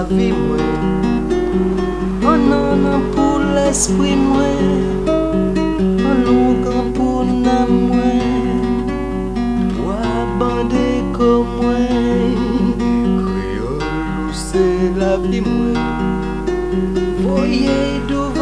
vie moi. Oh non, non, pour l'esprit moi. Oh non, quand pour l'âme moi. Moi, bandé comme moi. Créole, c'est la vie moi. Voyez d'où